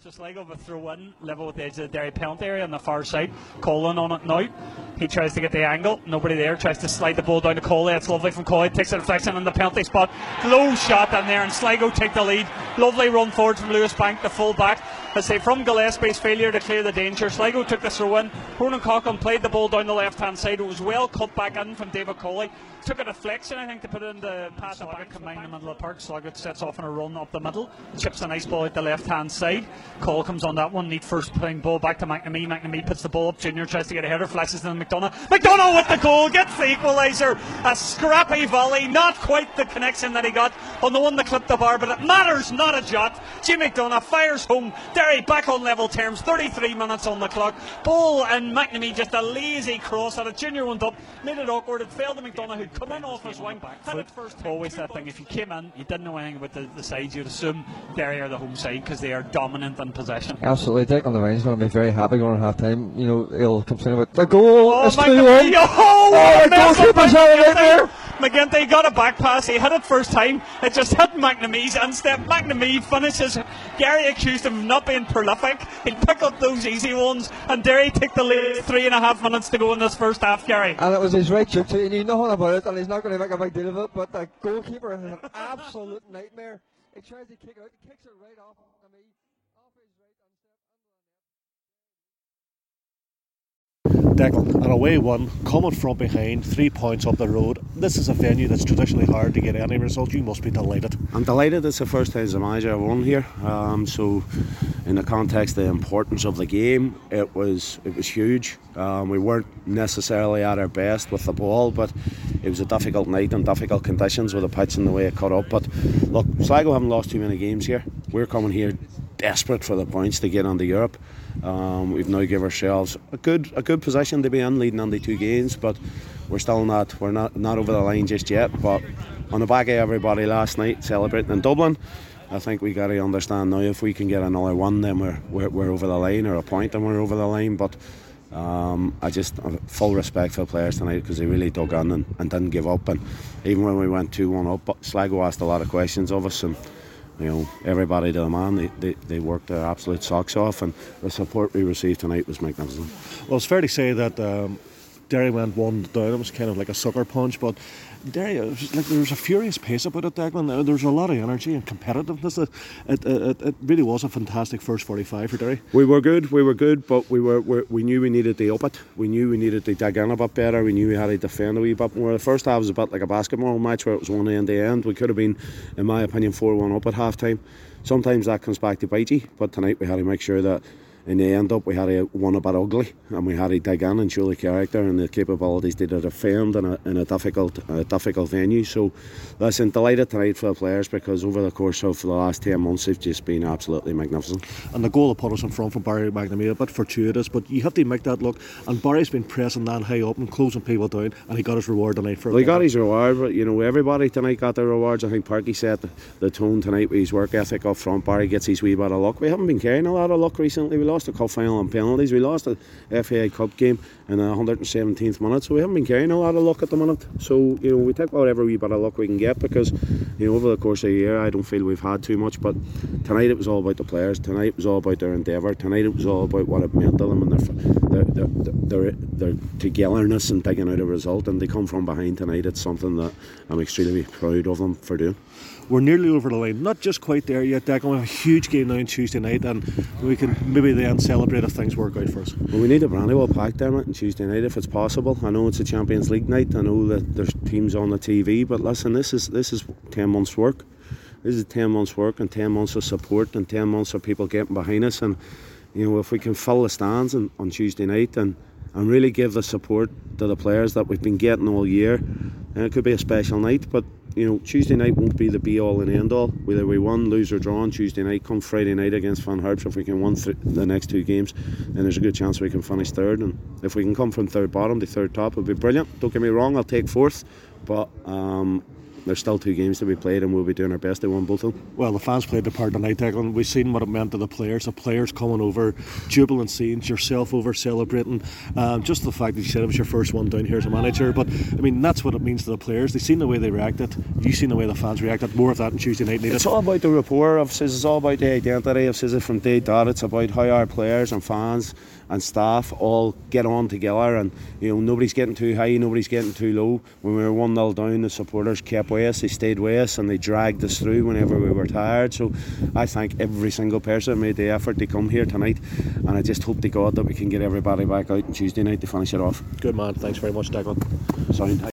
So Sligo with a throw in, level with the edge of the Derry penalty area on the far side. Colin on it now. He tries to get the angle. Nobody there. Tries to slide the ball down to Coley. It's lovely from Coley. Takes a deflection in the penalty spot. Low shot in there, and Sligo take the lead. Lovely run forward from Lewis Bank, the full back. Let's say from Gillespie's failure to clear the danger, Sligo took the throw in. Ronan Coughlin played the ball down the left hand side. It was well cut back in from David Coley. Took a deflection, I think, to put it in the pass back, combined in the middle of the park. Sligo sets off on a run up the middle. Chips a nice ball out the left hand side. Cole comes on that one. Neat first playing ball back to McNamee. McNamee puts the ball up. Junior tries to get a header, flashes in McDonough. McDonough with the goal, gets the equaliser. A scrappy volley, not quite the connection that he got on the one that clipped the bar, but it matters not a jot. Jim McDonough fires home. Derry back on level terms. 33 minutes on the clock. Ball and McNamee just a lazy cross at it. Junior went up, made it awkward. It fell to McDonough, who'd come in off his wing. Had it first time. Always that thing. If you came in, you didn't know anything about the sides, you'd assume Derry are the home side because they are dominant in possession. Absolutely. Dick on the Ryan's going to be very happy going at half time. You know, he'll complain about the goal. Oh, it's 2-1. Oh, the goalkeeper's out of there. McGinty got a back pass. He hit it first time. It just hit McNamee's instep. McNamee finishes. Gary accused him of not being prolific. He'd pick up those easy ones, and Derry take the lead. 3.5 minutes to go in this first half, Gary. And it was his right shoot, so he knew nothing about it, and he's not going to make a big deal of it. But the goalkeeper is an absolute nightmare. He tries to kick out, he kicks it right off McNamee. Declan, an away one, coming from behind, 3 points up the road. This is a venue that's traditionally hard to get any result. You must be delighted. I'm delighted. It's the first time as a manager I've won here. So, in the context of the importance of the game, it was huge. We weren't necessarily at our best with the ball, but it was a difficult night and difficult conditions with the pitch and the way it cut up. But look, Sligo haven't lost too many games here. We're coming here desperate for the points to get into Europe. We've now given ourselves a good position to be in, leading on the 2 games, but we're not over the line just yet. But on the back of everybody last night celebrating in Dublin, I think we got to understand now if we can get another one, then we're over the line, or a point and we're over the line. But I just have full respect for the players tonight because they really dug in and didn't give up. And even when we went 2-1 up, Sligo asked a lot of questions of us, and you know, everybody to the man, they worked their absolute socks off, and the support we received tonight was magnificent. Well, it's fair to say that Derry went 1 down. It was kind of like a sucker punch, but Derry, it was like there was a furious pace about it, Declan. There was a lot of energy and competitiveness. It really was a fantastic first 45 for Derry. We were good, but we knew we needed to up it. We knew we needed to dig in a bit better. We knew we had to defend a wee bit more. The first half was a bit like a basketball match where it was one end to end. We could have been, in my opinion, 4-1 up at half time. Sometimes that comes back to bite you, but tonight we had to make sure that in the end up we had to win a bit ugly, and we had to dig in and show the character and the capabilities to defend in a difficult venue. So listen, delighted tonight for the players, because over the course of the last 10 months they've just been absolutely magnificent. And the goal that put us in front from Barry McNamee, a bit fortuitous, but you have to make that look. And Barry's been pressing that high up and closing people down, and he got his reward tonight for it. Well, he got his reward, but you know, everybody tonight got their rewards. I think Parky set the tone tonight with his work ethic up front. Barry gets his wee bit of luck. We haven't been carrying a lot of luck recently. We lost the cup final on penalties. We lost the FAI Cup game in the 117th minute, so we haven't been carrying a lot of luck at the minute. So you know, we take whatever wee bit of luck we can get, because you know, over the course of the year I don't feel we've had too much. But tonight it was all about the players. Tonight it was all about their endeavour. Tonight it was all about what it meant to them and their togetherness and digging out a result. And they come from behind tonight. It's something that I'm extremely proud of them for doing. We're nearly over the line, not just quite there yet, Declan. We have a huge game now on Tuesday night, and we can maybe then celebrate if things work out for us. Well, we need a Brandywell packed down on Tuesday night if it's possible. I know it's a Champions League night. I know that there's teams on the TV, but listen, this is 10 months work. This is 10 months work and 10 months of support and 10 months of people getting behind us. And you know, if we can fill the stands on Tuesday night and really give the support to the players that we've been getting all year, it could be a special night. But you know, Tuesday night won't be the be all and end all. Whether we won, lose or draw on Tuesday night, come Friday night against Van Herps, if we can win the next 2 games, then there's a good chance we can finish third. And if we can come from third bottom to third top, it would be brilliant. Don't get me wrong, I'll take fourth, but there's still 2 games to be played, and we'll be doing our best to win both of them. Well, the fans played their part tonight, Declan. We've seen what it meant to the players coming over, jubilant scenes, yourself over celebrating, just the fact that you said it was your first one down here as a manager. But I mean, that's what it means to the players. They've seen the way they reacted, you've seen the way the fans reacted. More of that on Tuesday night needed. It's all about the rapport of SIS, it's all about the identity of SIS from day dot. It's about how our players and fans and staff all get on together, and nobody's getting too high, nobody's getting too low. When we were 1-0 down, the supporters kept with us, they stayed with us, and they dragged us through whenever we were tired. So I thank every single person who made the effort to come here tonight, and I just hope to God that we can get everybody back out on Tuesday night to finish it off. Good man, thanks very much, Declan. Sorry.